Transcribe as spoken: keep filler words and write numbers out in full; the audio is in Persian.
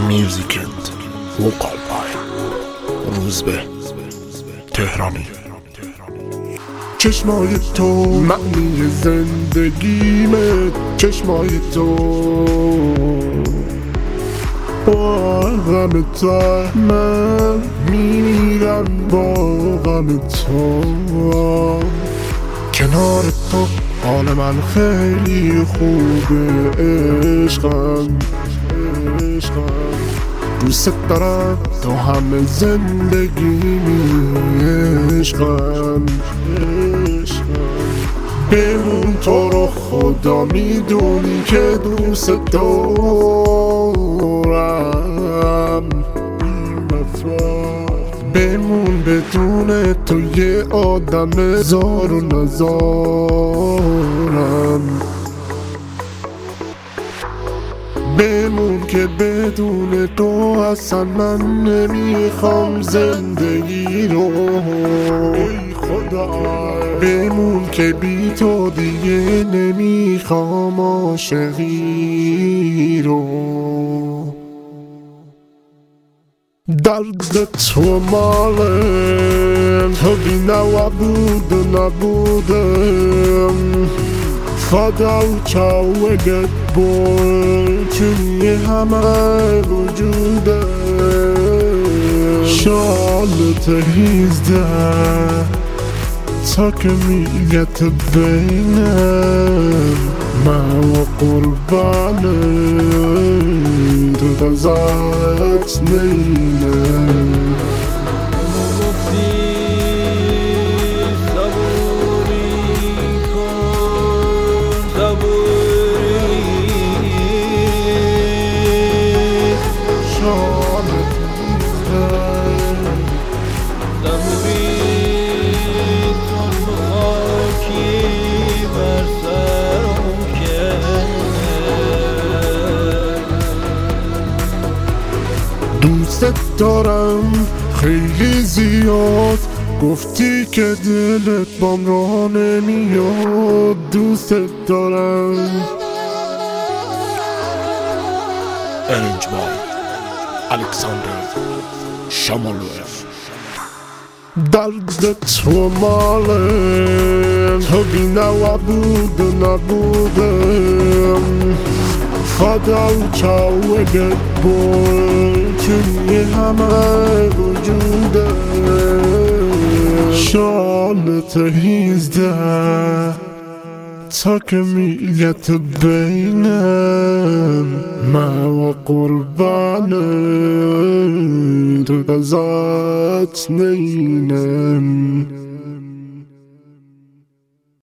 میوزیکند وقال بای روزبه تهرانی. چشمای تو معنی زندگیمه، چشمای تو با غم تو من میمیرم، با غم تو کنار تو حال من خیلی خوبه. عشقم عشقم دوست دارم تو همه زندگیمی. عشقم عشقم بمون تو رو خدا میدونی که دوست دارم. بمون بدون تو یه آدم زار و نزارم. بمون که بدون تو اصلا من نمیخوام زندگی رو. ای خدا بمون که بی تو دیگه نمیخوام عاشقی رو. درد تو مالم تو بی نوابود و نبودم. فدای چاوگت بود چونی همه وجوده. شالت هیزده تا کمیت بینم من و قربانم تو دزات نینم. دوست دارم خیلی زیاد، گفتی که دلت بام را نمیاد. دوست دارم ارنج بای الکساندر شامالوف. درد تو مالم تو بی نوابود و نبودم. فدای چاوگت بود چونی همه وجوده. شالت هیزده تا کمیت بینم من و قربانم تو دزات نینم.